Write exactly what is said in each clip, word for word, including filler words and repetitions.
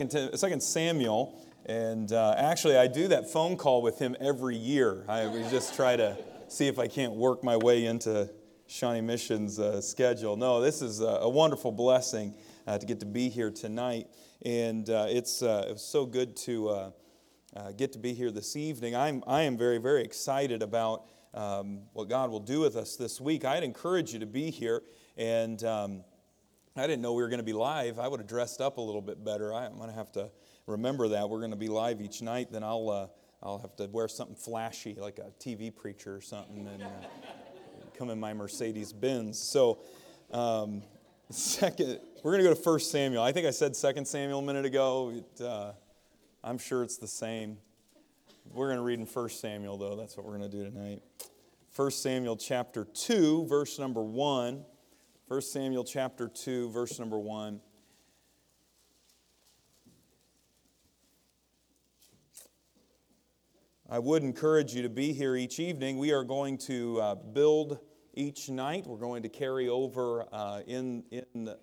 Second Samuel, and uh, actually I do that phone call with him every year. I we just try to see if I can't work my way into Shawnee Mission's uh, schedule. No, this is a, a wonderful blessing uh, to get to be here tonight, and uh, it's uh, it was so good to uh, uh, get to be here this evening. I'm I am very very excited about um, what God will do with us this week. I'd encourage you to be here, and Um, I didn't know we were going to be live. I would have dressed up a little bit better. I'm going to have to remember that. We're going to be live each night. Then I'll uh, I'll have to wear something flashy, like a T V preacher or something, and uh, come in my Mercedes Benz. So, um, second, we're going to go to First Samuel. I think I said Second Samuel a minute ago. It, uh, I'm sure it's the same. We're going to read in First Samuel, though. That's what we're going to do tonight. First Samuel chapter two, verse number one. First Samuel chapter two, verse number one. I would encourage you to be here each evening. We are going to uh, build each night. We're going to carry over uh, in, in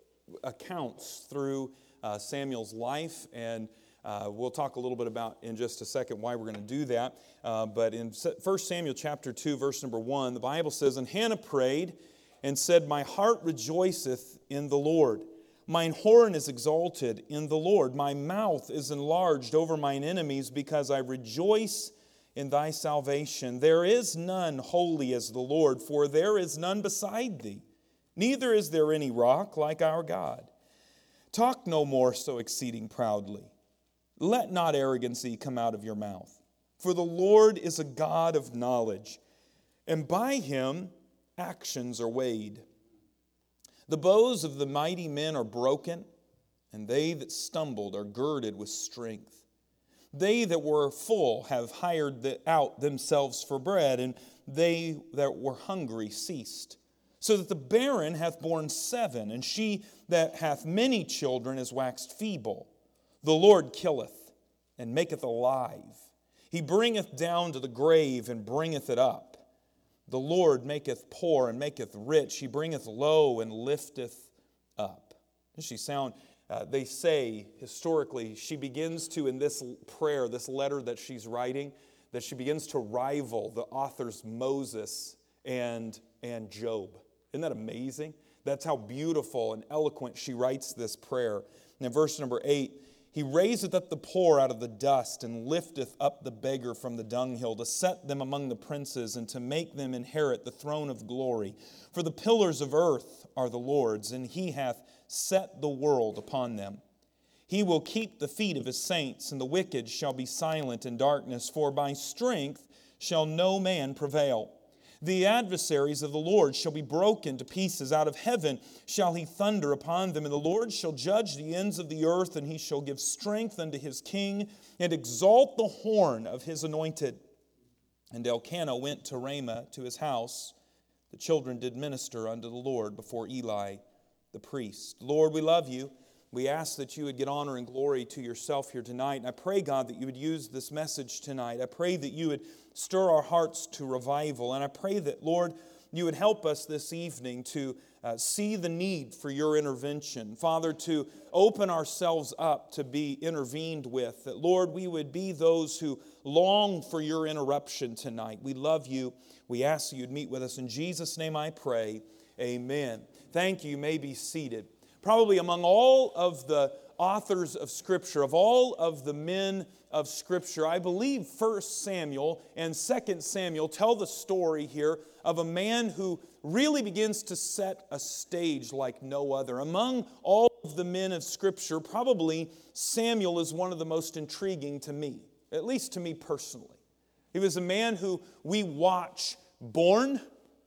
accounts through uh, Samuel's life, and uh, we'll talk a little bit about in just a second why we're going to do that. Uh, but in First Samuel chapter two, verse number one, the Bible says, "And Hannah prayed and said, My heart rejoiceth in the Lord. Mine horn is exalted in the Lord. My mouth is enlarged over mine enemies, because I rejoice in thy salvation. There is none holy as the Lord, for there is none beside thee. Neither is there any rock like our God. Talk no more so exceeding proudly. Let not arrogancy come out of your mouth. For the Lord is a God of knowledge, and by him actions are weighed. The bows of the mighty men are broken, and they that stumbled are girded with strength. They that were full have hired out themselves for bread, and they that were hungry ceased. So that the barren hath borne seven, and she that hath many children is waxed feeble. The Lord killeth, and maketh alive. He bringeth down to the grave, and bringeth it up. The Lord maketh poor and maketh rich. He bringeth low and lifteth up." Does she sound, uh, they say historically, she begins to, in this prayer, this letter that she's writing, that she begins to rival the authors Moses and, and Job. Isn't that amazing? That's how beautiful and eloquent she writes this prayer. And in verse number eight, "He raiseth up the poor out of the dust, and lifteth up the beggar from the dunghill, to set them among the princes, and to make them inherit the throne of glory. For the pillars of earth are the Lord's, and he hath set the world upon them. He will keep the feet of his saints, and the wicked shall be silent in darkness, for by strength shall no man prevail. The adversaries of the Lord shall be broken to pieces. Out of heaven shall he thunder upon them. And the Lord shall judge the ends of the earth, and he shall give strength unto his king, and exalt the horn of his anointed." And Elkanah went to Ramah to his house. The children did minister unto the Lord before Eli the priest. Lord, we love you. We ask that you would get honor and glory to yourself here tonight. And I pray, God, that you would use this message tonight. I pray that you would stir our hearts to revival. And I pray that, Lord, you would help us this evening to uh, see the need for your intervention. Father, to open ourselves up to be intervened with. That, Lord, we would be those who long for your interruption tonight. We love you. We ask that you'd meet with us. In Jesus' name I pray. Amen. Thank you. You may be seated. Probably among all of the authors of Scripture, of all of the men of Scripture, I believe First Samuel and Second Samuel tell the story here of a man who really begins to set a stage like no other. Among all of the men of Scripture, probably Samuel is one of the most intriguing to me, at least to me personally. He was a man who we watch born,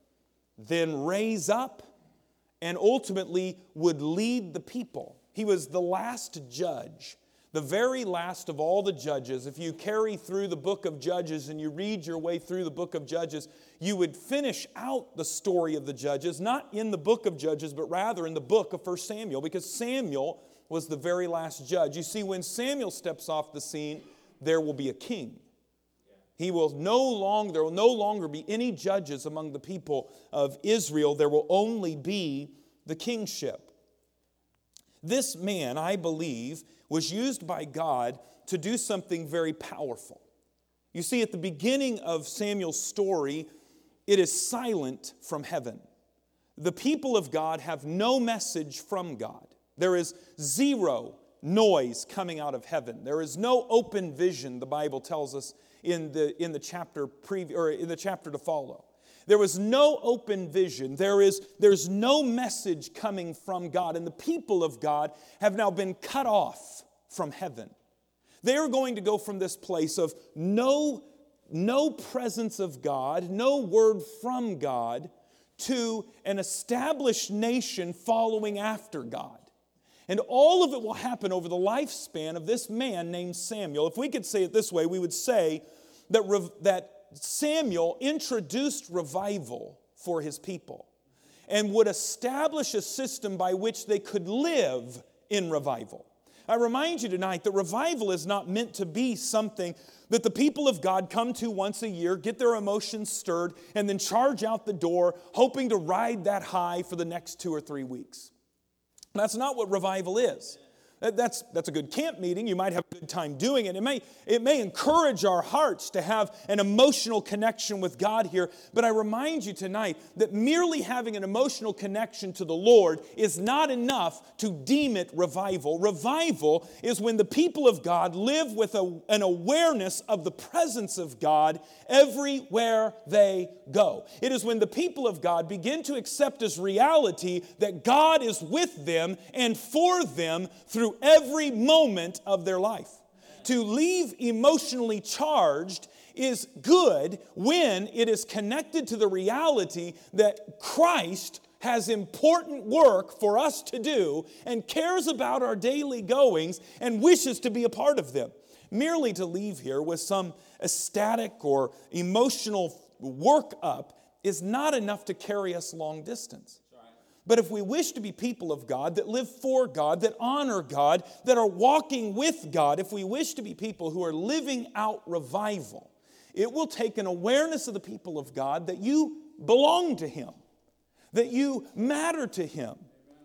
then raise up, and ultimately would lead the people. He was the last judge, the very last of all the judges. If you carry through the book of Judges and you read your way through the book of Judges, you would finish out the story of the judges, not in the book of Judges, but rather in the book of First Samuel, because Samuel was the very last judge. You see, when Samuel steps off the scene, there will be a king. He will no longer, there will no longer be any judges among the people of Israel. There will only be the kingship. This man, I believe, was used by God to do something very powerful. You see, at the beginning of Samuel's story, it is silent from heaven. The people of God have no message from God. There is zero noise coming out of heaven. There is no open vision, the Bible tells us in the, in the chapter pre, or in the chapter to follow. There was no open vision. There is, there's no message coming from God. And the people of God have now been cut off from heaven. They are going to go from this place of no, no presence of God, no word from God, to an established nation following after God. And all of it will happen over the lifespan of this man named Samuel. If we could say it this way, we would say that, that Samuel introduced revival for his people and would establish a system by which they could live in revival. I remind you tonight that revival is not meant to be something that the people of God come to once a year, get their emotions stirred, and then charge out the door, hoping to ride that high for the next two or three weeks. That's not what revival is. That's, that's a good camp meeting. You might have a good time doing it. It may, it may encourage our hearts to have an emotional connection with God here. But I remind you tonight that merely having an emotional connection to the Lord is not enough to deem it revival. Revival is when the people of God live with a, an awareness of the presence of God everywhere they go. It is when the people of God begin to accept as reality that God is with them and for them through every moment of their life. To leave emotionally charged is good when it is connected to the reality that Christ has important work for us to do and cares about our daily goings and wishes to be a part of them. Merely to leave here with some ecstatic or emotional work up is not enough to carry us long distance. But if we wish to be people of God, that live for God, that honor God, that are walking with God, if we wish to be people who are living out revival, it will take an awareness of the people of God that you belong to Him, that you matter to Him,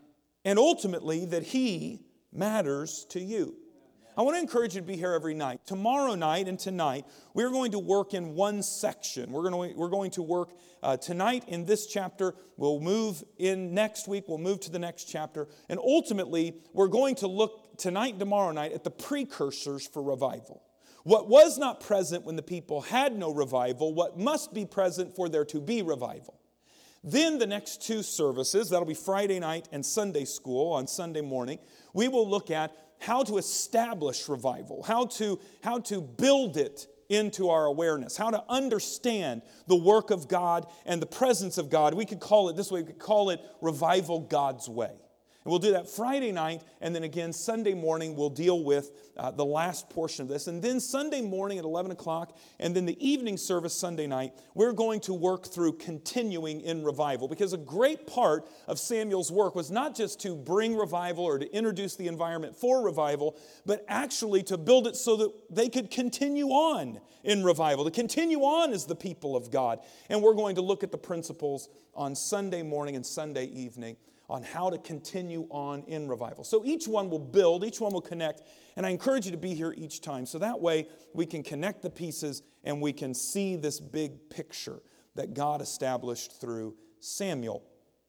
and ultimately that He matters to you. I want to encourage you to be here every night. Tomorrow night and tonight, we're going to work in one section. We're going to, we're going to work uh, tonight in this chapter. We'll move in next week. We'll move to the next chapter. And ultimately, we're going to look tonight and tomorrow night at the precursors for revival. What was not present when the people had no revival, what must be present for there to be revival. Then the next two services, that'll be Friday night and Sunday school on Sunday morning, we will look at how to establish revival, how to, how to build it into our awareness, how to understand the work of God and the presence of God. We could call it this way, we could call it revival God's way. And we'll do that Friday night, and then again Sunday morning we'll deal with uh, the last portion of this. And then Sunday morning at eleven o'clock, and then the evening service Sunday night, we're going to work through continuing in revival. Because a great part of Samuel's work was not just to bring revival or to introduce the environment for revival, but actually to build it so that they could continue on in revival, to continue on as the people of God. And we're going to look at the principles on Sunday morning and Sunday evening on how to continue on in revival. So each one will build, each one will connect, and I encourage you to be here each time. So that way we can connect the pieces and we can see this big picture that God established through Samuel.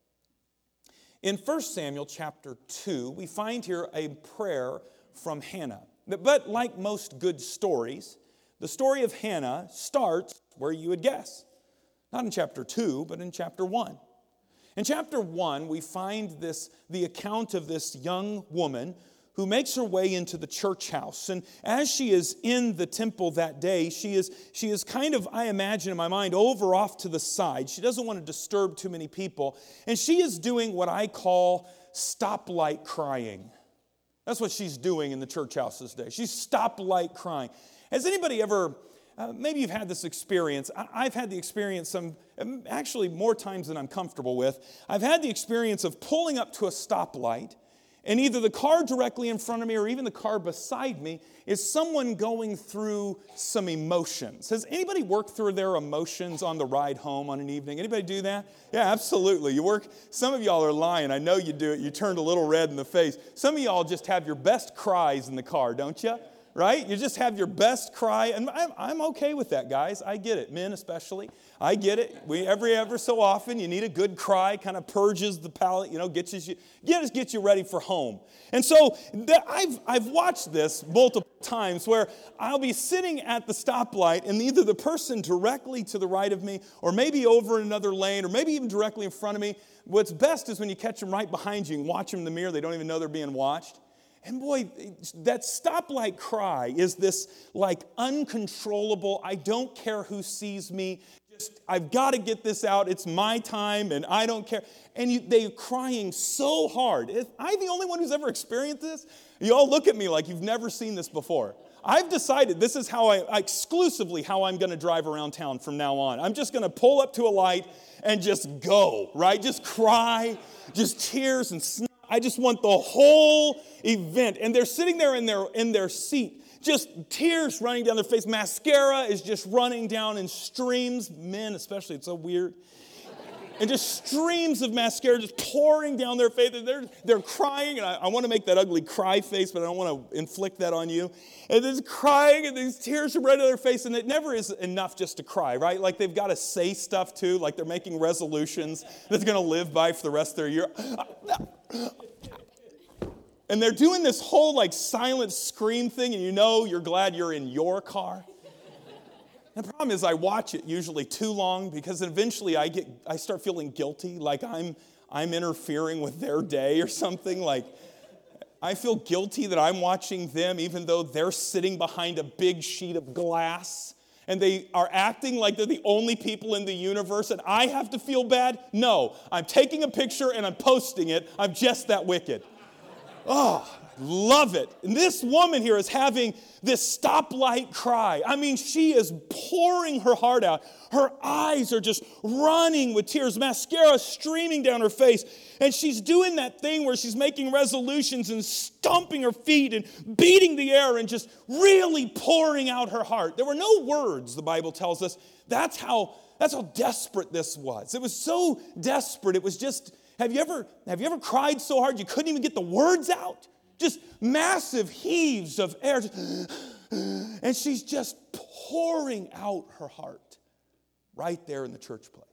In First Samuel chapter two, we find here a prayer from Hannah. But like most good stories, the story of Hannah starts where you would guess. Not in chapter two, but in chapter one. In chapter one, we find this the account of this young woman who makes her way into the church house. And as she is in the temple that day, she is, she is kind of, I imagine in my mind, over off to the side. She doesn't want to disturb too many people. And she is doing what I call stoplight crying. That's what she's doing in the church house this day. She's stoplight crying. Has anybody ever... Uh, maybe you've had this experience. I, I've had the experience some, actually more times than I'm comfortable with. I've had the experience of pulling up to a stoplight And either the car directly in front of me or even the car beside me is someone going through some emotions. Has anybody worked through their emotions on the ride home on an evening? Anybody do that? Yeah, absolutely. You work, some of y'all are lying. I know you do it. You turned a little red in the face. Some of y'all just have your best cries in the car, don't you? Right? You just have your best cry, and I'm, I'm okay with that, guys. I get it, men especially. I get it. We every ever so often you need a good cry, kind of purges the palate, you know, gets you gets gets you ready for home. And so the, I've I've watched this multiple times where I'll be sitting at the stoplight, and either the person directly to the right of me, or maybe over in another lane, or maybe even directly in front of me. What's best is when you catch them right behind you and watch them in the mirror. They don't even know they're being watched. And boy, that stoplight cry is this like uncontrollable, I don't care who sees me, just I've got to get this out, it's my time and I don't care. And you, they're crying so hard. Am I the only one who's ever experienced this? You all look at me like you've never seen this before. I've decided this is how I, exclusively how I'm going to drive around town from now on. I'm just going to pull up to a light and just go, right? Just cry, just tears and snot. I just want the whole event. And they're sitting there in their in their seat, just tears running down their face. Mascara is just running down in streams. Men especially, it's so weird. And just streams of mascara just pouring down their face. They're, they're crying, and I, I want to make that ugly cry face, but I don't want to inflict that on you. And they're crying, and these tears are right on their face, and it never is enough just to cry, right? Like they've got to say stuff too, like they're making resolutions that they're going to live by for the rest of their year. And they're doing this whole like silent scream thing, and you know you're glad you're in your car. The problem is I watch it usually too long because eventually I get I start feeling guilty, like I'm I'm interfering with their day or something. Like I feel guilty that I'm watching them even though they're sitting behind a big sheet of glass and they are acting like they're the only people in the universe and I have to feel bad. No, I'm taking a picture and I'm posting it. I'm just that wicked. Oh, love it. And this woman here is having this stoplight cry. I mean, she is pouring her heart out. Her eyes are just running with tears, mascara streaming down her face. And she's doing that thing where she's making resolutions and stomping her feet and beating the air and just really pouring out her heart. There were no words, the Bible tells us. That's how, that's how desperate this was. It was so desperate. It was just, have you ever, have you ever cried so hard you couldn't even get the words out? Just massive heaves of air. And she's just pouring out her heart right there in the church place.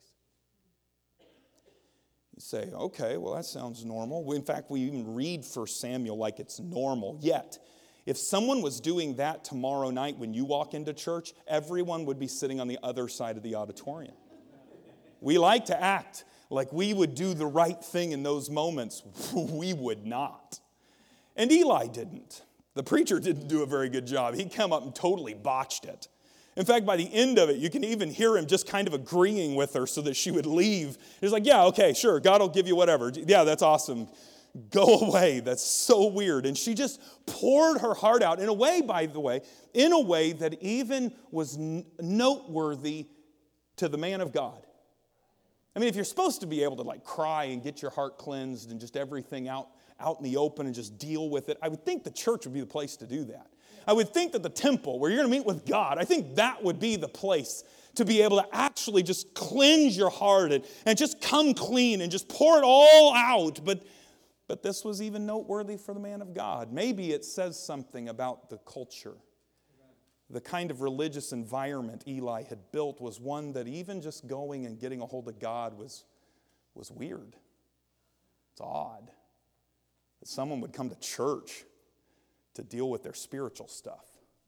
You say, okay, well, that sounds normal. In fact, we even read First Samuel like it's normal. Yet, if someone was doing that tomorrow night when you walk into church, everyone would be sitting on the other side of the auditorium. We like to act like we would do the right thing in those moments. We would not. And Eli didn't. The preacher didn't do a very good job. He came up and totally botched it. In fact, by the end of it, you can even hear him just kind of agreeing with her so that she would leave. He's like, yeah, okay, sure, God will give you whatever. Yeah, that's awesome. Go away. That's so weird. And she just poured her heart out in a way, by the way, in a way that even was n- noteworthy to the man of God. I mean, if you're supposed to be able to like cry and get your heart cleansed and just everything out, out in the open and just deal with it, I would think the church would be the place to do that. I would think that the temple, where you're going to meet with God, I think that would be the place to be able to actually just cleanse your heart and, and just come clean and just pour it all out. But, but this was even noteworthy for the man of God. Maybe it says something about the culture. The kind of religious environment Eli had built was one that even just going and getting a hold of God was, was weird. It's odd that someone would come to church to deal with their spiritual stuff.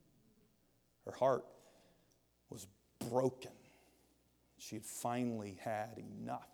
Her heart was broken. She had finally had enough.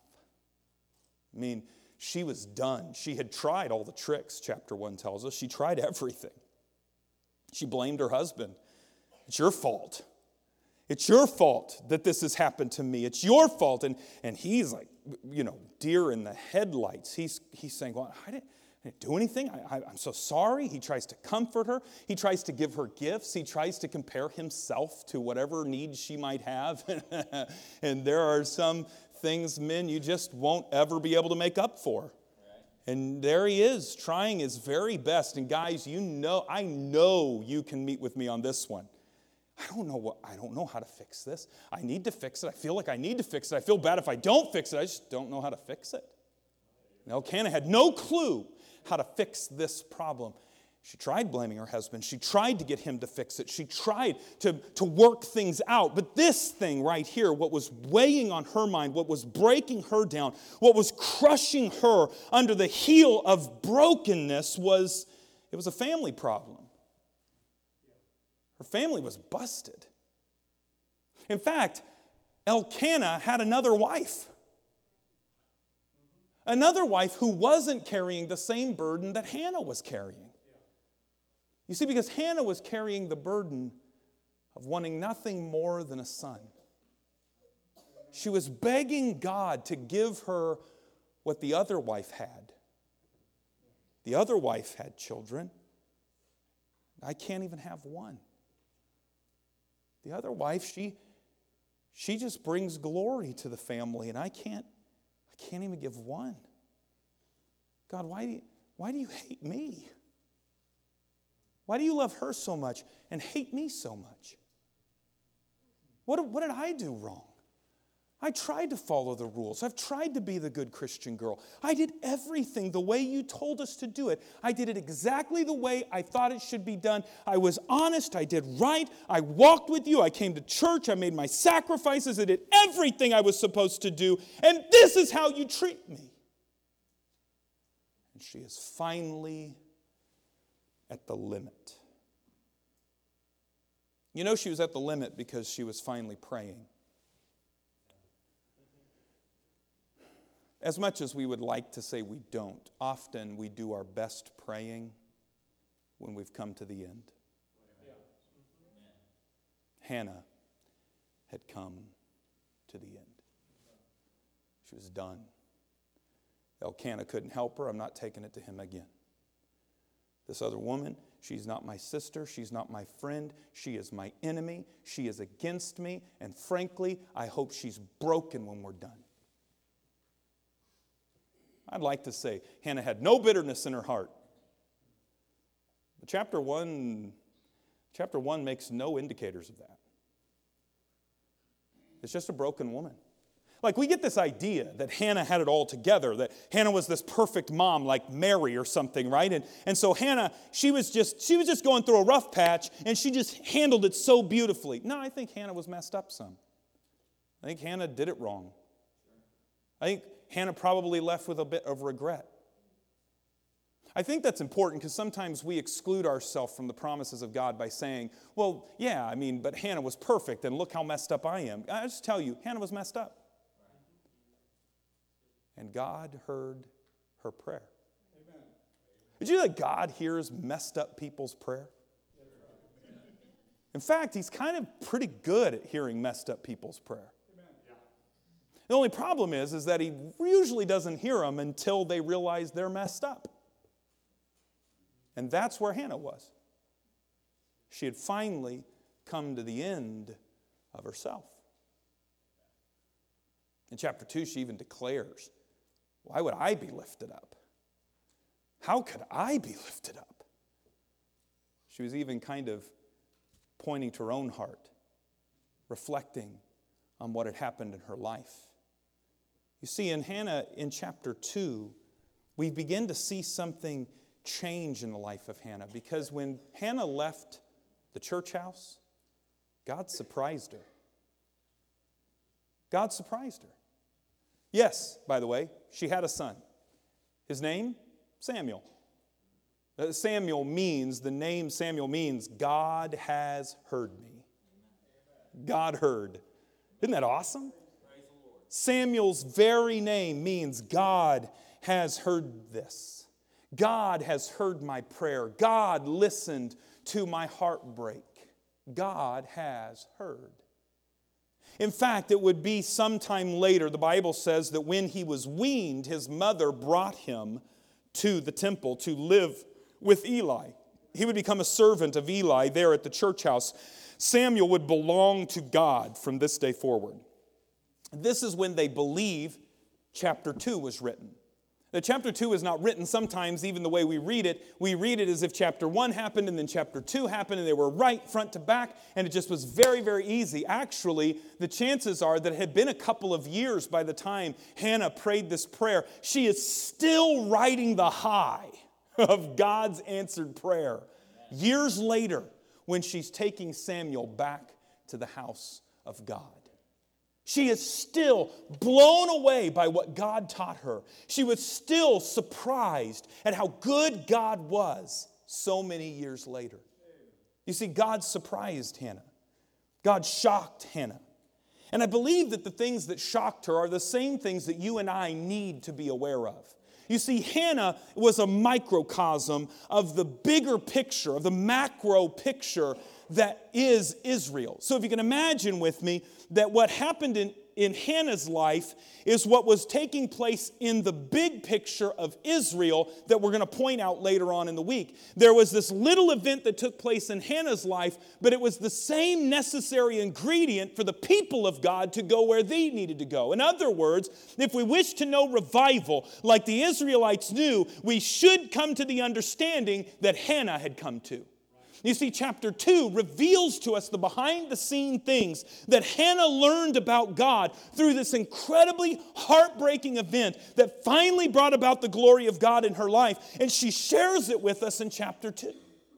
I mean, she was done. She had tried all the tricks, chapter one tells us. She tried everything. She blamed her husband. It's your fault. It's your fault that this has happened to me. It's your fault. And, and he's like, you know, deer in the headlights. He's, he's saying, well, I didn't, I didn't do anything. I, I, I'm so sorry. He tries to comfort her. He tries to give her gifts. He tries to compare himself to whatever needs she might have. And there are some things, men, you just won't ever be able to make up for. And there he is, trying his very best. And guys, you know, I know you can meet with me on this one. I don't know what, I don't know how to fix this. I need to fix it. I feel like I need to fix it. I feel bad if I don't fix it. I just don't know how to fix it. Now, Elkanah had no clue how to fix this problem. She tried blaming her husband. She tried to get him to fix it. She tried to, to work things out. But this thing right here, what was weighing on her mind, what was breaking her down, what was crushing her under the heel of brokenness was, it was a family problem. Her family was busted. In fact, Elkanah had another wife. Another wife who wasn't carrying the same burden that Hannah was carrying. You see, because Hannah was carrying the burden of wanting nothing more than a son. She was begging God to give her what the other wife had. The other wife had children. I can't even have one. The other wife, she, she just brings glory to the family, and I can't, I can't even give one. God, why do you, why do you hate me? Why do you love her so much and hate me so much? What, what did I do wrong? I tried to follow the rules. I've tried to be the good Christian girl. I did everything the way you told us to do it. I did it exactly the way I thought it should be done. I was honest. I did right. I walked with you. I came to church. I made my sacrifices. I did everything I was supposed to do. And this is how you treat me. And she is finally at the limit. You know she was at the limit because she was finally praying. As much as we would like to say we don't, often we do our best praying when we've come to the end. Hannah had come to the end. She was done. Elkanah couldn't help her. I'm not taking it to him again. This other woman, she's not my sister. She's not my friend. She is my enemy. She is against me. And frankly, I hope she's broken when we're done. I'd like to say Hannah had no bitterness in her heart. But chapter one, chapter one makes no indicators of that. It's just a broken woman. Like, we get this idea that Hannah had it all together, that Hannah was this perfect mom like Mary or something, right? And, and so Hannah, she was just she was just going through a rough patch, and she just handled it so beautifully. No, I think Hannah was messed up some. I think Hannah did it wrong. I think Hannah probably left with a bit of regret. I think that's important because sometimes we exclude ourselves from the promises of God by saying, well, yeah, I mean, but Hannah was perfect, and look how messed up I am. I just tell you, Hannah was messed up. And God heard her prayer. Amen. Did you know that God hears messed up people's prayer? In fact, He's kind of pretty good at hearing messed up people's prayer. The only problem is, is that He usually doesn't hear them until they realize they're messed up. And that's where Hannah was. She had finally come to the end of herself. In chapter two, she even declares, why would I be lifted up? How could I be lifted up? She was even kind of pointing to her own heart, reflecting on what had happened in her life. You see, in Hannah, in chapter two, we begin to see something change in the life of Hannah, because when Hannah left the church house, God surprised her. God surprised her. Yes, by the way, she had a son. His name? Samuel. Uh, Samuel means, the name Samuel means, God has heard me. God heard. Isn't that awesome? Samuel's very name means God has heard this. God has heard my prayer. God listened to my heartbreak. God has heard. In fact, it would be sometime later, the Bible says that when he was weaned, his mother brought him to the temple to live with Eli. He would become a servant of Eli there at the church house. Samuel would belong to God from this day forward. This is when they believe chapter two was written. That chapter two is not written sometimes even the way we read it. We read it as if chapter one happened and then chapter two happened and they were right front to back and it just was very, very easy. Actually, the chances are that it had been a couple of years by the time Hannah prayed this prayer. She is still riding the high of God's answered prayer years later when she's taking Samuel back to the house of God. She is still blown away by what God taught her. She was still surprised at how good God was so many years later. You see, God surprised Hannah. God shocked Hannah. And I believe that the things that shocked her are the same things that you and I need to be aware of. You see, Hannah was a microcosm of the bigger picture, of the macro picture that is Israel. So if you can imagine with me that what happened in, in Hannah's life is what was taking place in the big picture of Israel that we're going to point out later on in the week. There was this little event that took place in Hannah's life, but it was the same necessary ingredient for the people of God to go where they needed to go. In other words, if we wish to know revival like the Israelites knew, we should come to the understanding that Hannah had come to. You see, chapter two reveals to us the behind-the-scene things that Hannah learned about God through this incredibly heartbreaking event that finally brought about the glory of God in her life, and she shares it with us in chapter two.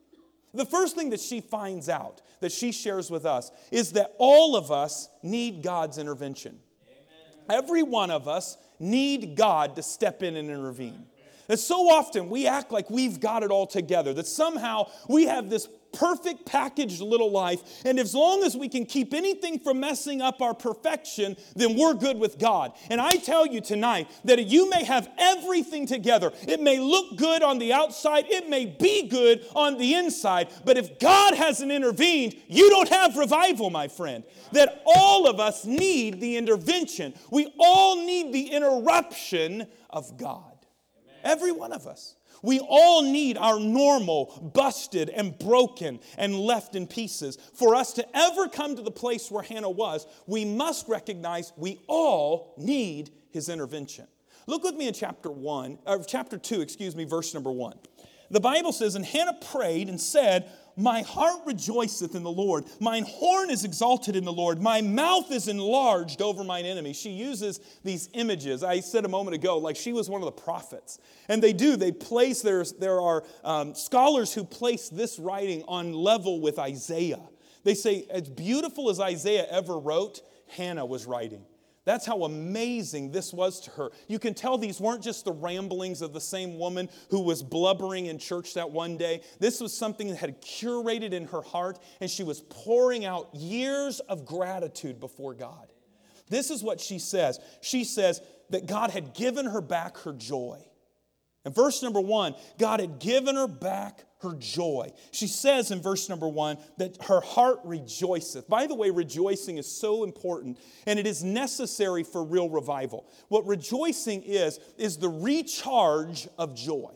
The first thing that she finds out, that she shares with us, is that all of us need God's intervention. Amen. Every one of us need God to step in and intervene. That so often we act like we've got it all together, that somehow we have this perfect packaged little life, and as long as we can keep anything from messing up our perfection, then we're good with God. And I tell you tonight that you may have everything together. It may look good on the outside, it may be good on the inside, but if God hasn't intervened, you don't have revival, my friend. That all of us need the intervention. We all need the interruption of God. Every one of us. We all need our normal, busted and broken and left in pieces. For us to ever come to the place where Hannah was, we must recognize we all need His intervention. Look with me in chapter one, or chapter two, excuse me, verse number one. The Bible says, and Hannah prayed and said, my heart rejoiceth in the Lord. Mine horn is exalted in the Lord. My mouth is enlarged over mine enemy. She uses these images. I said a moment ago, like she was one of the prophets. And they do. They place, there's, there are um, scholars who place this writing on level with Isaiah. They say, as beautiful as Isaiah ever wrote, Hannah was writing. That's how amazing this was to her. You can tell these weren't just the ramblings of the same woman who was blubbering in church that one day. This was something that had curated in her heart, and she was pouring out years of gratitude before God. This is what she says. She says that God had given her back her joy. In verse number one, God had given her back her joy. She says in verse number one that her heart rejoiceth. By the way, rejoicing is so important, and it is necessary for real revival. What rejoicing is, is the recharge of joy.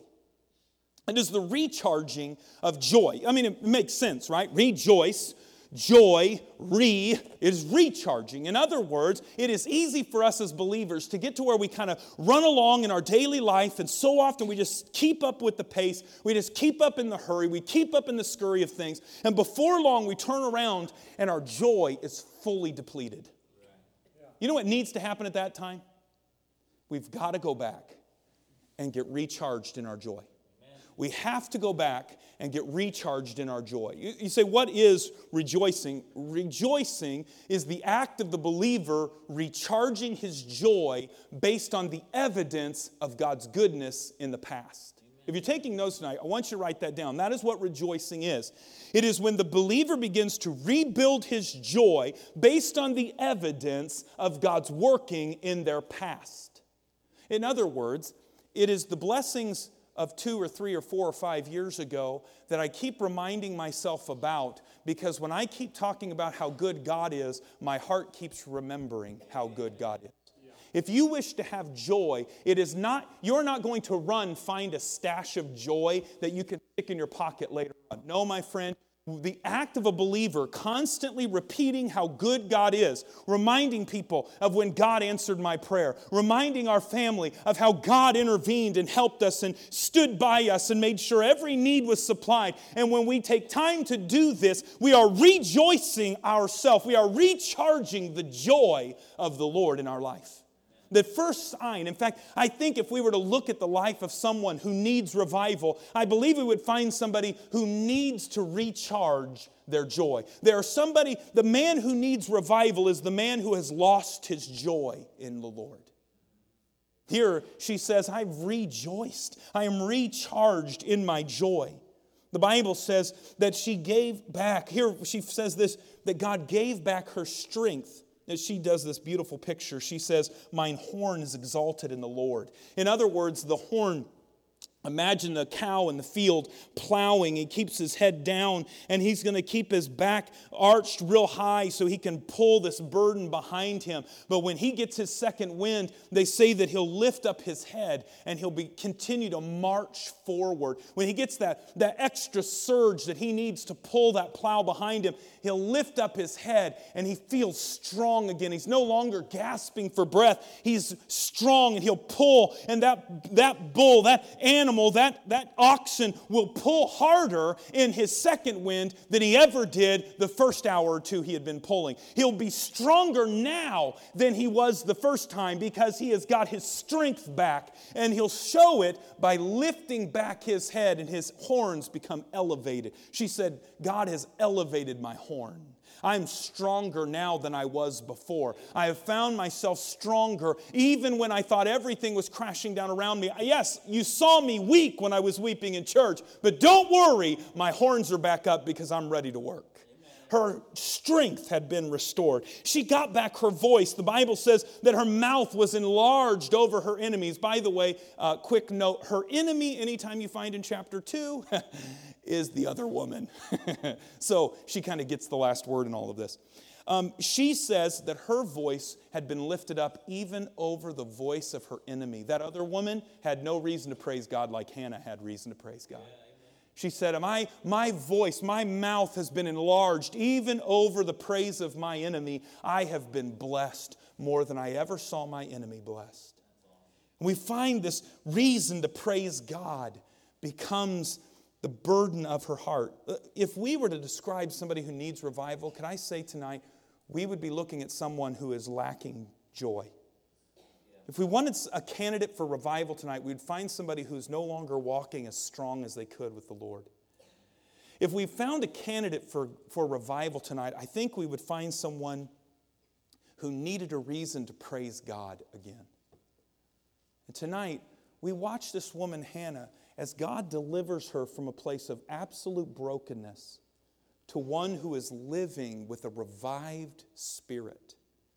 It is the recharging of joy. I mean, it makes sense, right? Rejoice. Joy, re, is recharging. In other words, it is easy for us as believers to get to where we kind of run along in our daily life, and so often we just keep up with the pace. We just keep up in the hurry. We keep up in the scurry of things. And before long, we turn around and our joy is fully depleted. You know what needs to happen at that time? We've got to go back and get recharged in our joy. We have to go back and get recharged in our joy. You, you say, what is rejoicing? Rejoicing is the act of the believer recharging his joy based on the evidence of God's goodness in the past. If you're taking notes tonight, I want you to write that down. That is what rejoicing is. It is when the believer begins to rebuild his joy based on the evidence of God's working in their past. In other words, it is the blessings of two or three or four or five years ago that I keep reminding myself about, because when I keep talking about how good God is, my heart keeps remembering how good God is. If you wish to have joy, it is not, you're not going to run, find a stash of joy that you can stick in your pocket later on. No, my friend, The act of a believer constantly repeating how good God is, reminding people of when God answered my prayer, reminding our family of how God intervened and helped us and stood by us and made sure every need was supplied. And when we take time to do this, we are rejoicing ourselves. We are recharging the joy of the Lord in our life. The first sign, in fact, I think if we were to look at the life of someone who needs revival, I believe we would find somebody who needs to recharge their joy. There are somebody, the man who needs revival is the man who has lost his joy in the Lord. Here she says, I've rejoiced. I am recharged in my joy. The Bible says that she gave back, here she says this, that God gave back her strength. As she does this beautiful picture, she says, mine horn is exalted in the Lord. In other words, the horn, imagine the cow in the field plowing. He keeps his head down and he's going to keep his back arched real high so he can pull this burden behind him. But when he gets his second wind, they say that he'll lift up his head and he'll be continue to march forward. When he gets that, that extra surge that he needs to pull that plow behind him, he'll lift up his head and he feels strong again. He's no longer gasping for breath. He's strong and he'll pull, and that, that bull, that animal, that, that oxen will pull harder in his second wind than he ever did the first hour or two he had been pulling. He'll be stronger now than he was the first time because he has got his strength back, and he'll show it by lifting back his head and his horns become elevated. She said, God has elevated my horn. I'm stronger now than I was before. I have found myself stronger even when I thought everything was crashing down around me. Yes, you saw me weak when I was weeping in church, but don't worry, my horns are back up because I'm ready to work. Her strength had been restored. She got back her voice. The Bible says that her mouth was enlarged over her enemies. By the way, uh, quick note, her enemy, anytime you find in chapter two, is the other woman. So she kind of gets the last word in all of this. Um, she says that her voice had been lifted up even over the voice of her enemy. That other woman had no reason to praise God like Hannah had reason to praise God. She said, my, my voice, my mouth has been enlarged even over the praise of my enemy. I have been blessed more than I ever saw my enemy blessed. And we find this reason to praise God becomes the burden of her heart. If we were to describe somebody who needs revival, could I say tonight, we would be looking at someone who is lacking joy. If we wanted a candidate for revival tonight, we'd find somebody who's no longer walking as strong as they could with the Lord. If we found a candidate for, for revival tonight, I think we would find someone who needed a reason to praise God again. And tonight, we watch this woman, Hannah, as God delivers her from a place of absolute brokenness to one who is living with a revived spirit.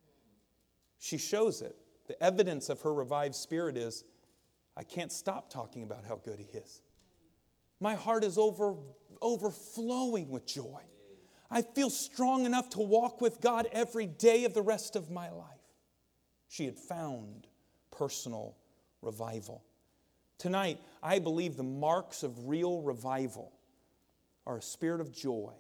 She shows it. The evidence of her revived spirit is, I can't stop talking about how good He is. My heart is over, overflowing with joy. I feel strong enough to walk with God every day of the rest of my life. She had found personal revival. Tonight, I believe the marks of real revival are a spirit of joy,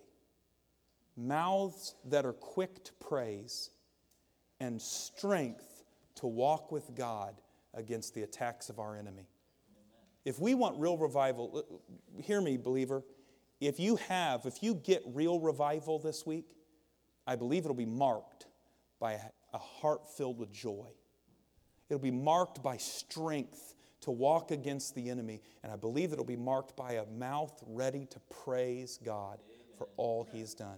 mouths that are quick to praise, and strength to walk with God against the attacks of our enemy. If we want real revival, hear me, believer, if you have, if you get real revival this week, I believe it'll be marked by a heart filled with joy. It'll be marked by strength to walk against the enemy, and I believe it'll be marked by a mouth ready to praise God for all He's done.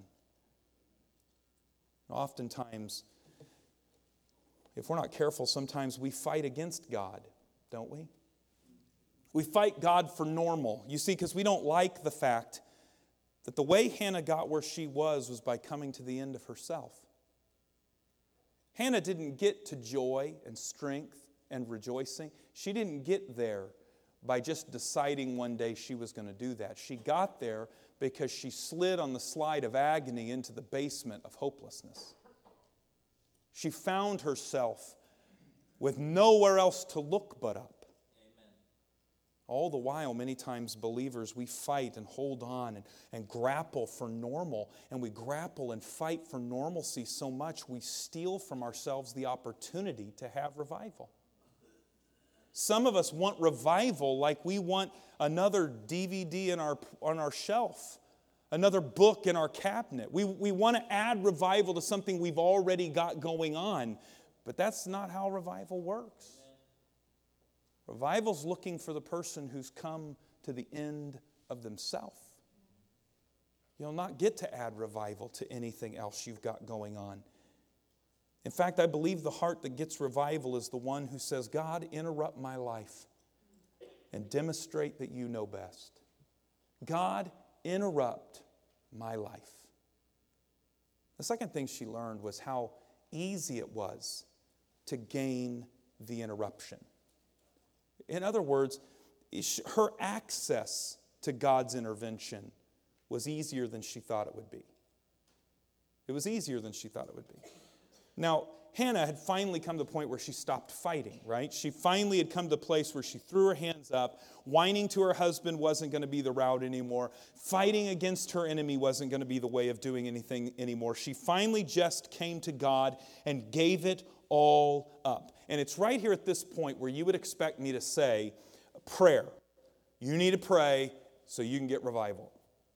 Oftentimes, if we're not careful, sometimes we fight against God, don't we? We fight God for normal. You see, because we don't like the fact that the way Hannah got where she was was by coming to the end of herself. Hannah didn't get to joy and strength and rejoicing. She didn't get there by just deciding one day she was going to do that. She got there because she slid on the slide of agony into the basement of hopelessness. She found herself with nowhere else to look but up. Amen. All the while, many times believers, we fight and hold on and, and grapple for normal. And we grapple and fight for normalcy so much we steal from ourselves the opportunity to have revival. Some of us want revival like we want another D V D in our, on our shelf, another book in our cabinet. We, we want to add revival to something we've already got going on. But that's not how revival works. Revival's looking for the person who's come to the end of themselves. You'll not get to add revival to anything else you've got going on. In fact, I believe the heart that gets revival is the one who says, God, interrupt my life and demonstrate that you know best. God, interrupt my life. The second thing she learned was how easy it was to gain the interruption. In other words, her access to God's intervention was easier than she thought it would be. It was easier than she thought it would be. Now, Hannah had finally come to the point where she stopped fighting, right? She finally had come to the place where she threw her hands up. Whining to her husband wasn't going to be the route anymore. Fighting against her enemy wasn't going to be the way of doing anything anymore. She finally just came to God and gave it all up. And it's right here at this point where you would expect me to say, prayer. You need to pray so you can get revival.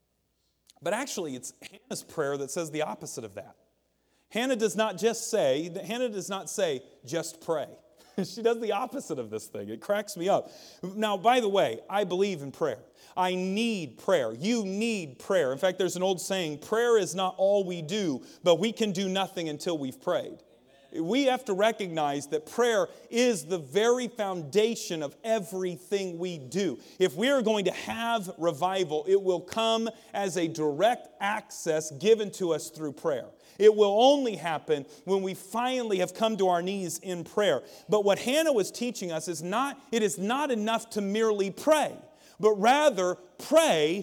But actually, it's Hannah's prayer that says the opposite of that. Hannah does not just say, Hannah does not say, just pray. She does the opposite of this thing. It cracks me up. Now, by the way, I believe in prayer. I need prayer. You need prayer. In fact, there's an old saying, prayer is not all we do, but we can do nothing until we've prayed. We have to recognize that prayer is the very foundation of everything we do. If we are going to have revival, it will come as a direct access given to us through prayer. It will only happen when we finally have come to our knees in prayer. But what Hannah was teaching us is not, it is not enough to merely pray, but rather pray,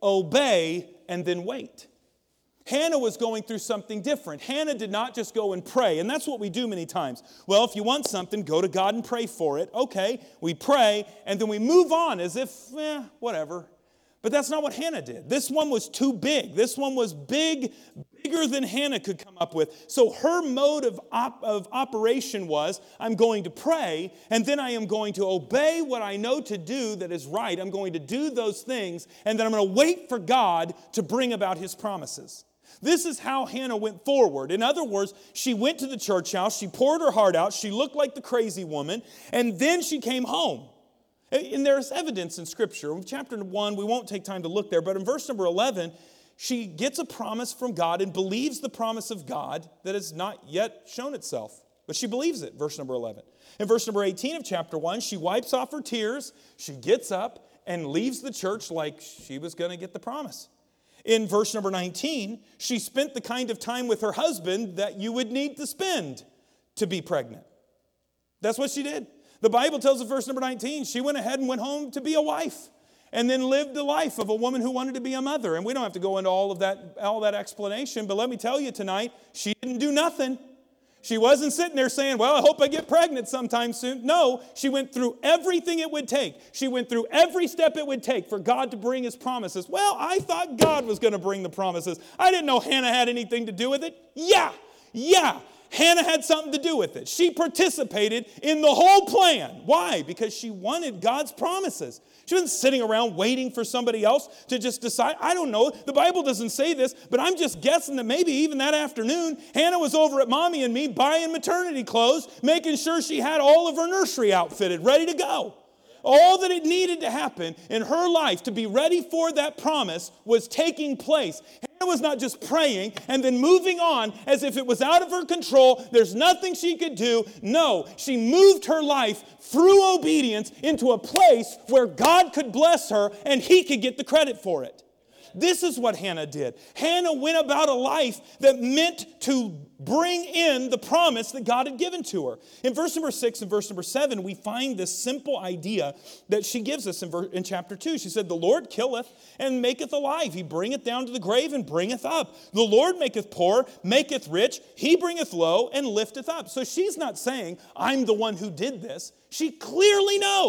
obey, and then wait. Hannah was going through something different. Hannah did not just go and pray, and that's what we do many times. Well, if you want something, go to God and pray for it. Okay, we pray, and then we move on as if, eh, whatever. But that's not what Hannah did. This one was too big. This one was big, bigger than Hannah could come up with. So her mode of, op- of operation was, I'm going to pray, and then I am going to obey what I know to do that is right. I'm going to do those things, and then I'm going to wait for God to bring about His promises. This is how Hannah went forward. In other words, she went to the church house, she poured her heart out, she looked like the crazy woman, and then she came home. And there's evidence in Scripture. In chapter one, we won't take time to look there, but in verse number eleven, she gets a promise from God and believes the promise of God that has not yet shown itself. But she believes it, verse number eleven. In verse number eighteen of chapter one, she wipes off her tears, she gets up and leaves the church like she was going to get the promise. In verse number nineteen, she spent the kind of time with her husband that you would need to spend to be pregnant. That's what she did. The Bible tells us, verse number nineteen, she went ahead and went home to be a wife and then lived the life of a woman who wanted to be a mother. And we don't have to go into all of that, all that explanation, but let me tell you tonight, she didn't do nothing. She wasn't sitting there saying, well, I hope I get pregnant sometime soon. No, she went through everything it would take. She went through every step it would take for God to bring His promises. Well, I thought God was going to bring the promises. I didn't know Hannah had anything to do with it. Yeah, yeah. Hannah had something to do with it. She participated in the whole plan. Why? Because she wanted God's promises. She wasn't sitting around waiting for somebody else to just decide. I don't know. The Bible doesn't say this, but I'm just guessing that maybe even that afternoon, Hannah was over at Mommy and me buying maternity clothes, making sure she had all of her nursery outfitted, ready to go. All that it needed to happen in her life to be ready for that promise was taking place. Hannah was not just praying and then moving on as if it was out of her control. There's nothing she could do. No, she moved her life through obedience into a place where God could bless her and He could get the credit for it. This is what Hannah did. Hannah went about a life that meant to bring in the promise that God had given to her. In verse number six and verse number seven, we find this simple idea that she gives us in, ver- in chapter two. She said, the Lord killeth and maketh alive. He bringeth down to the grave and bringeth up. The Lord maketh poor, maketh rich. He bringeth low and lifteth up. So she's not saying, I'm the one who did this. She clearly knows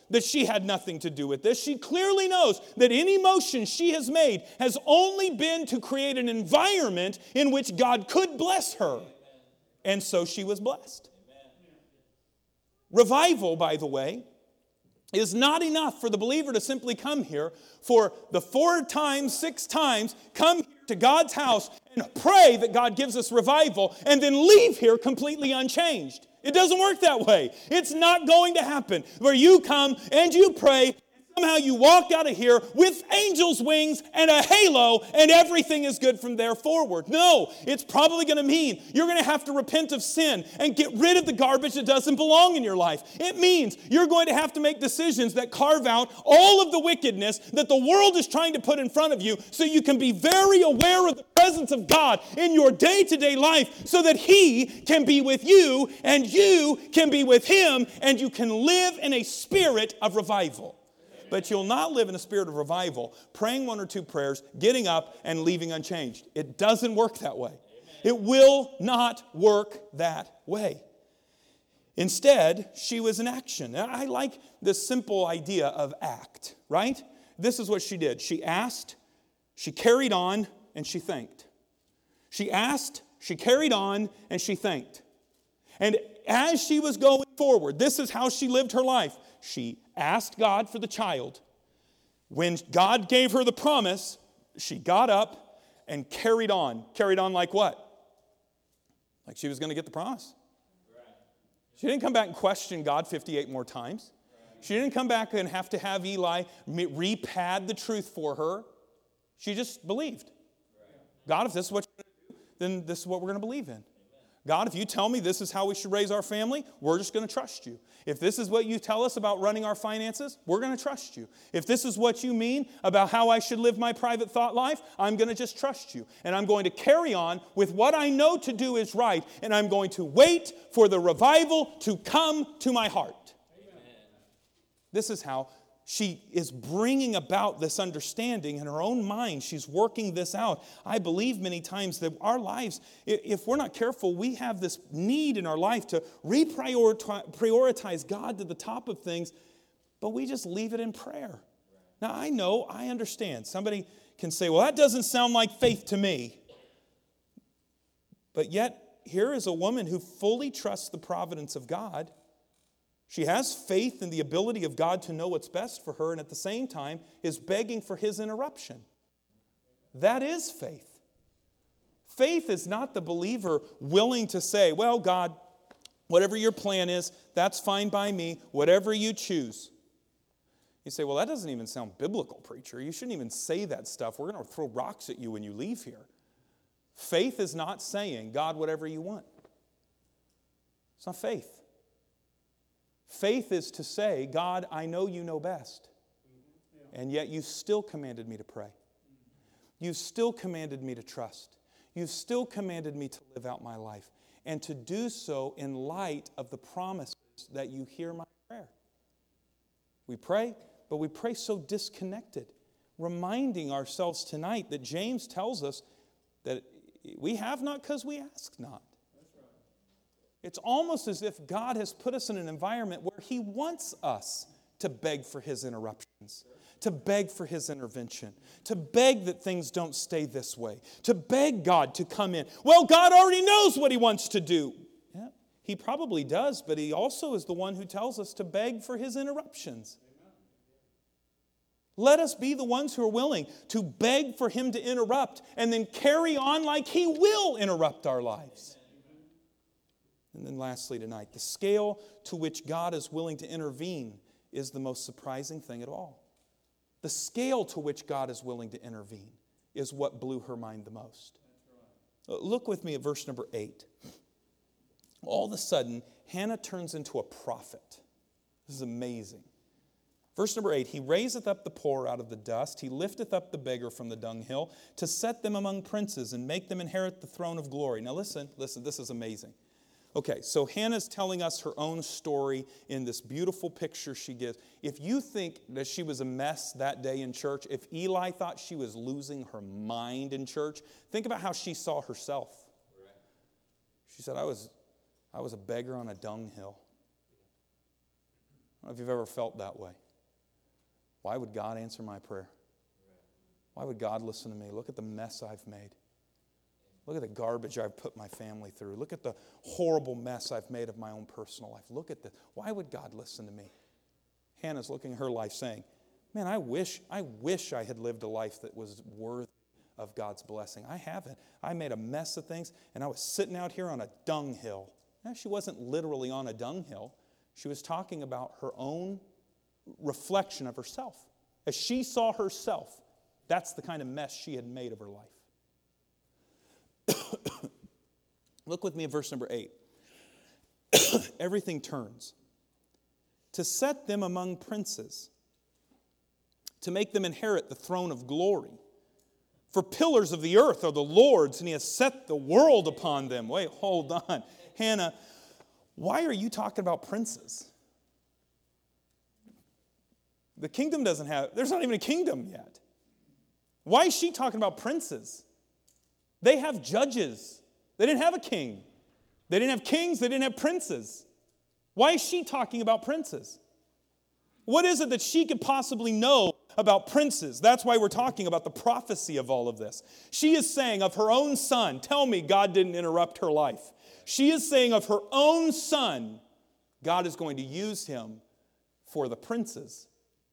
that she had nothing to do with this. She clearly knows that any motion she has made has only been to create an environment in which God could bless her. And so she was blessed. Revival, by the way, is not enough for the believer to simply come here for the four times, six times, come here to God's house and pray that God gives us revival and then leave here completely unchanged. It doesn't work that way. It's not going to happen where you come and you pray, somehow you walk out of here with angel's wings and a halo, and everything is good from there forward. No, it's probably going to mean you're going to have to repent of sin and get rid of the garbage that doesn't belong in your life. It means you're going to have to make decisions that carve out all of the wickedness that the world is trying to put in front of you, so you can be very aware of the presence of God in your day-to-day life, so that He can be with you and you can be with Him, and you can live in a spirit of revival. But you'll not live in a spirit of revival, praying one or two prayers, getting up, and leaving unchanged. It doesn't work that way. It will not work that way. Instead, she was in action. And I like this simple idea of act, right? This is what she did. She asked, she carried on, and she thanked. She asked, she carried on, and she thanked. And as she was going forward, this is how she lived her life. She asked God for the child. When God gave her the promise, she got up and carried on. Carried on like what? Like she was going to get the promise. She didn't come back and question God fifty-eight more times. She didn't come back and have to have Eli re-pad the truth for her. She just believed. God, if this is what you're going to do, then this is what we're going to believe in. God, if you tell me this is how we should raise our family, we're just going to trust you. If this is what you tell us about running our finances, we're going to trust you. If this is what you mean about how I should live my private thought life, I'm going to just trust you. And I'm going to carry on with what I know to do is right, and I'm going to wait for the revival to come to my heart. Amen. This is how she is bringing about this understanding in her own mind. She's working this out. I believe many times that our lives, if we're not careful, we have this need in our life to reprioritize God to the top of things, but we just leave it in prayer. Now, I know, I understand. Somebody can say, well, that doesn't sound like faith to me. But yet, here is a woman who fully trusts the providence of God. She has faith in the ability of God to know what's best for her, and at the same time is begging for His interruption. That is faith. Faith is not the believer willing to say, well, God, whatever your plan is, that's fine by me, whatever you choose. You say, well, that doesn't even sound biblical, preacher. You shouldn't even say that stuff. We're going to throw rocks at you when you leave here. Faith is not saying, God, whatever you want. It's not faith. Faith is to say, God, I know you know best, and yet you've still commanded me to pray. You've still commanded me to trust. You've still commanded me to live out my life, and to do so in light of the promises that you hear my prayer. We pray, but we pray so disconnected, reminding ourselves tonight that James tells us that we have not because we ask not. It's almost as if God has put us in an environment where He wants us to beg for His interruptions, to beg for His intervention, to beg that things don't stay this way, to beg God to come in. Well, God already knows what He wants to do. Yeah, He probably does, but He also is the one who tells us to beg for His interruptions. Let us be the ones who are willing to beg for Him to interrupt and then carry on like He will interrupt our lives. And then lastly tonight, the scale to which God is willing to intervene is the most surprising thing at all. The scale to which God is willing to intervene is what blew her mind the most. Look with me at verse number eight. All of a sudden, Hannah turns into a prophet. This is amazing. Verse number eight, He raiseth up the poor out of the dust. He lifteth up the beggar from the dunghill to set them among princes and make them inherit the throne of glory. Now listen, listen, this is amazing. Okay, so Hannah's telling us her own story in this beautiful picture she gives. If you think that she was a mess that day in church, if Eli thought she was losing her mind in church, think about how she saw herself. She said, I was, I was a beggar on a dunghill. I don't know if you've ever felt that way. Why would God answer my prayer? Why would God listen to me? Look at the mess I've made. Look at the garbage I've put my family through. Look at the horrible mess I've made of my own personal life. Look at this. Why would God listen to me? Hannah's looking at her life saying, man, I wish, I wish I had lived a life that was worthy of God's blessing. I haven't. I made a mess of things, and I was sitting out here on a dunghill. Now, she wasn't literally on a dunghill. She was talking about her own reflection of herself. As she saw herself, that's the kind of mess she had made of her life. Look with me at verse number eight. Everything turns. To set them among princes, to make them inherit the throne of glory. For pillars of the earth are the Lord's, and He has set the world upon them. Wait, hold on. Hannah, why are you talking about princes? The kingdom doesn't have, there's not even a kingdom yet. Why is she talking about princes? They have judges. They didn't have a king. They didn't have kings. They didn't have princes. Why is she talking about princes? What is it that she could possibly know about princes? That's why we're talking about the prophecy of all of this. She is saying of her own son, tell me God didn't interrupt her life. She is saying of her own son, God is going to use him for the princes.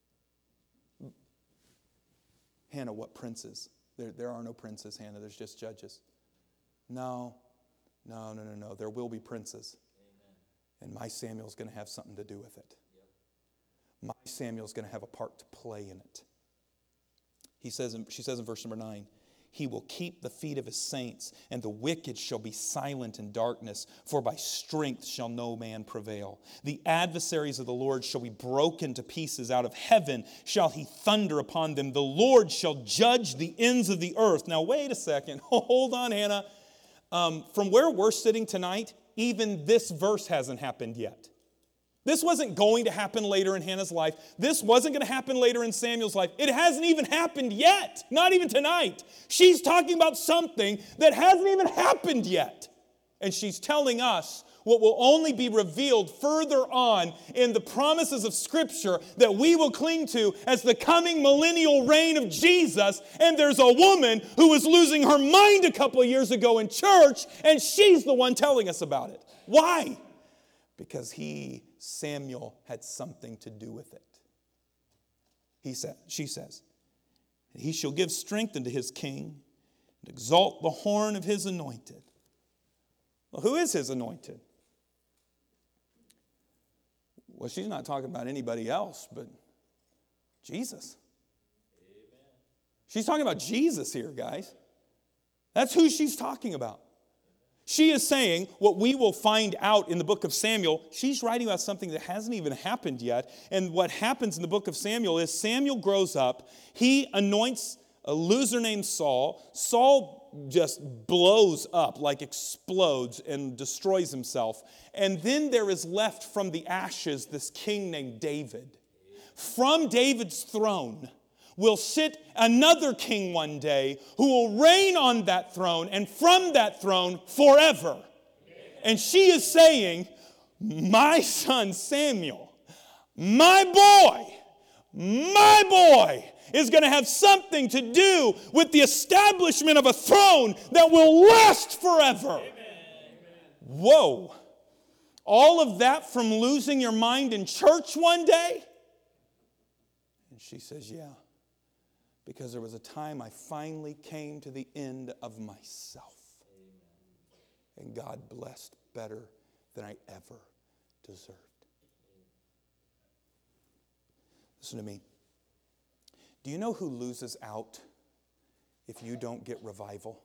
Hannah, what princes? There, there are no princes, Hannah. There's just judges. No, no, no, no, no. There will be princes. Amen. And my Samuel's going to have something to do with it. Yep. My Samuel's going to have a part to play in it. He says, in, she says in verse number nine, He will keep the feet of His saints, and the wicked shall be silent in darkness, for by strength shall no man prevail. The adversaries of the Lord shall be broken to pieces. Out of heaven shall He thunder upon them. The Lord shall judge the ends of the earth. Now wait a second. Hold on, Hannah. Um, from where we're sitting tonight, even this verse hasn't happened yet. This wasn't going to happen later in Hannah's life. This wasn't going to happen later in Samuel's life. It hasn't even happened yet. Not even tonight. She's talking about something that hasn't even happened yet. And she's telling us what will only be revealed further on in the promises of Scripture that we will cling to as the coming millennial reign of Jesus. And there's a woman who was losing her mind a couple of years ago in church, and she's the one telling us about it. Why? Because he, Samuel, had something to do with it. He said, she says, He shall give strength unto His king and exalt the horn of His anointed. Well, who is His anointed? Well, she's not talking about anybody else but Jesus. Amen. She's talking about Jesus here, guys. That's who she's talking about. She is saying what we will find out in the book of Samuel. She's writing about something that hasn't even happened yet. And what happens in the book of Samuel is Samuel grows up. He anoints a loser named Saul. Saul just blows up, like explodes and destroys himself. And then there is left from the ashes this king named David. From David's throne will sit another king one day who will reign on that throne and from that throne forever. And she is saying, my son Samuel, my boy, my boy is going to have something to do with the establishment of a throne that will last forever. Amen. Whoa. All of that from losing your mind in church one day? And she says, yeah. Because there was a time I finally came to the end of myself. Amen. And God blessed better than I ever deserved. Listen to me. Do you know who loses out if you don't get revival?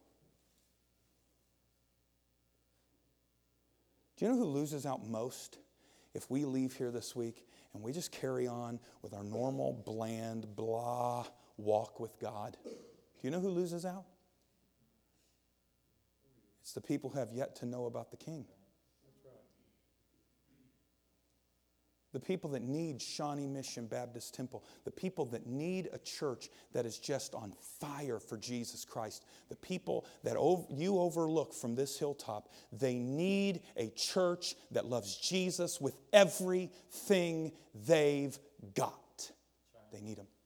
Do you know who loses out most if we leave here this week and we just carry on with our normal, bland, blah walk with God? Do you know who loses out? It's the people who have yet to know about the King. The people that need Shawnee Mission Baptist Temple. The people that need a church that is just on fire for Jesus Christ. The people that you overlook from this hilltop, they need a church that loves Jesus with everything they've got. They need Him.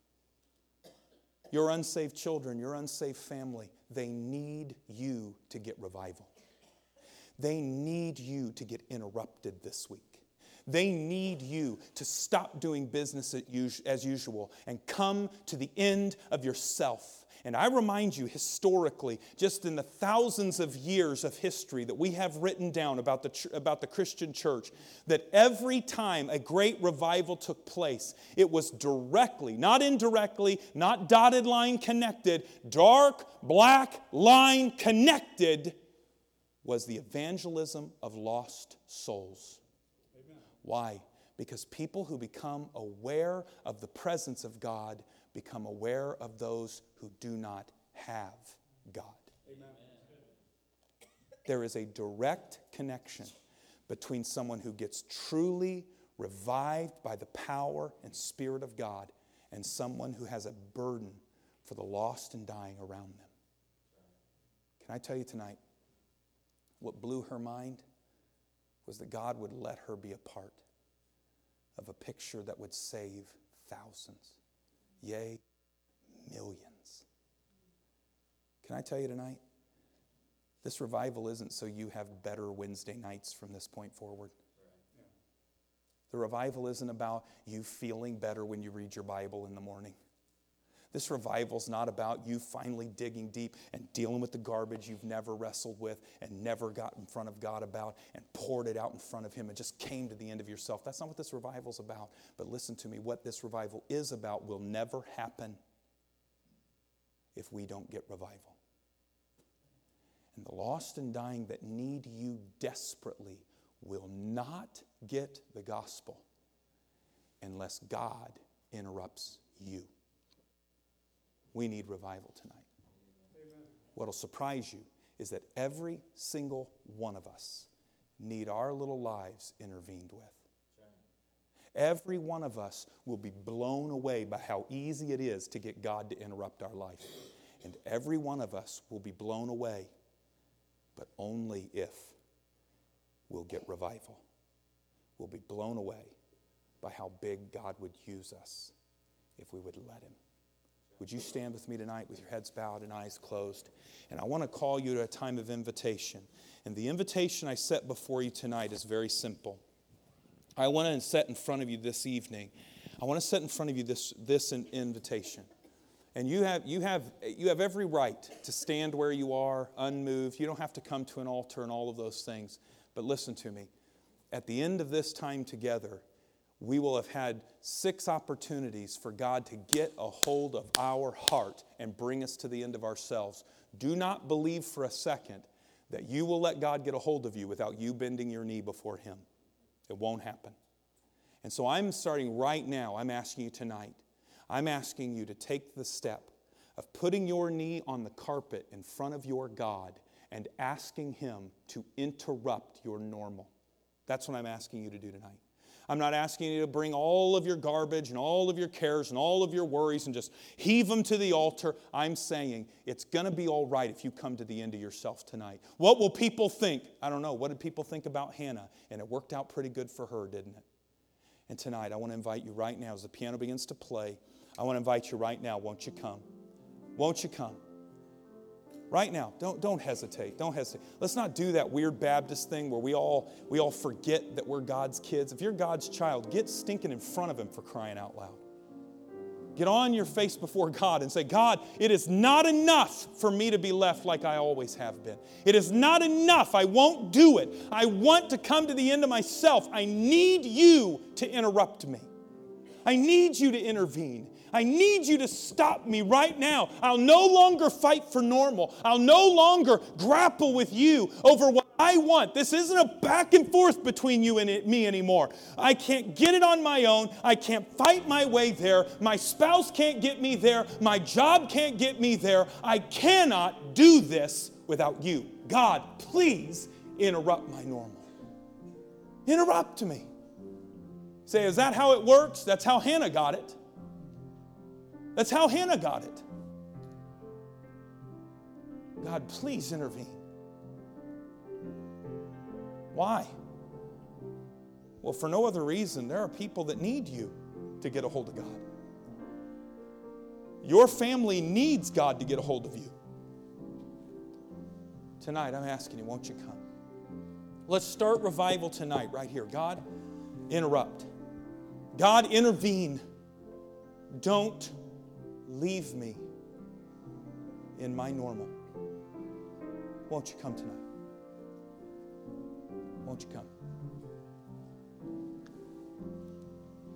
Your unsaved children, your unsaved family, they need you to get revival. They need you to get interrupted this week. They need you to stop doing business as usual and come to the end of yourself. And I remind you, historically, just in the thousands of years of history that we have written down about the, about the Christian church, that every time a great revival took place, it was directly, not indirectly, not dotted line connected, dark, black line connected, was the evangelism of lost souls. Why? Because people who become aware of the presence of God become aware of those who do not have God. Amen. There is a direct connection between someone who gets truly revived by the power and Spirit of God and someone who has a burden for the lost and dying around them. Can I tell you tonight, what blew her mind was that God would let her be a part of a picture that would save thousands, yea, millions. Can I tell you tonight, this revival isn't so you have better Wednesday nights from this point forward. The revival isn't about you feeling better when you read your Bible in the morning. This revival's not about you finally digging deep and dealing with the garbage you've never wrestled with and never got in front of God about and poured it out in front of Him and just came to the end of yourself. That's not what this revival's about. But listen to me, what this revival is about will never happen if we don't get revival. And the lost and dying that need you desperately will not get the gospel unless God interrupts you. We need revival tonight. What will surprise you is that every single one of us need our little lives intervened with. Every one of us will be blown away by how easy it is to get God to interrupt our life. And every one of us will be blown away, but only if we'll get revival. We'll be blown away by how big God would use us if we would let Him. Would you stand with me tonight with your heads bowed and eyes closed? And I want to call you to a time of invitation. And the invitation I set before you tonight is very simple. I want to set in front of you this evening, I want to set in front of you this, this invitation. And you have, you, have, you have every right to stand where you are, unmoved. You don't have to come to an altar and all of those things. But listen to me. At the end of this time together, we will have had six opportunities for God to get a hold of our heart and bring us to the end of ourselves. Do not believe for a second that you will let God get a hold of you without you bending your knee before Him. It won't happen. And so I'm starting right now, I'm asking you tonight, I'm asking you to take the step of putting your knee on the carpet in front of your God and asking Him to interrupt your normal. That's what I'm asking you to do tonight. I'm not asking you to bring all of your garbage and all of your cares and all of your worries and just heave them to the altar. I'm saying it's going to be all right if you come to the end of yourself tonight. What will people think? I don't know. What did people think about Hannah? And it worked out pretty good for her, didn't it? And tonight, I want to invite you right now as the piano begins to play. I want to invite you right now. Won't you come? Won't you come? Right now, don't, don't hesitate. Don't hesitate. Let's not do that weird Baptist thing where we all, we all forget that we're God's kids. If you're God's child, get stinking in front of Him for crying out loud. Get on your face before God and say, God, it is not enough for me to be left like I always have been. It is not enough. I won't do it. I want to come to the end of myself. I need you to interrupt me. I need you to intervene. I need you to stop me right now. I'll no longer fight for normal. I'll no longer grapple with you over what I want. This isn't a back and forth between you and me anymore. I can't get it on my own. I can't fight my way there. My spouse can't get me there. My job can't get me there. I cannot do this without you. God, please interrupt my normal. Interrupt me. Say, is that how it works? That's how Hannah got it. That's how Hannah got it. God, please intervene. Why? Well, for no other reason, there are people that need you to get a hold of God. Your family needs God to get a hold of you. Tonight, I'm asking you, won't you come? Let's start revival tonight, right here. God, interrupt. God, intervene. Don't leave me in my normal. Won't you come tonight? Won't you come?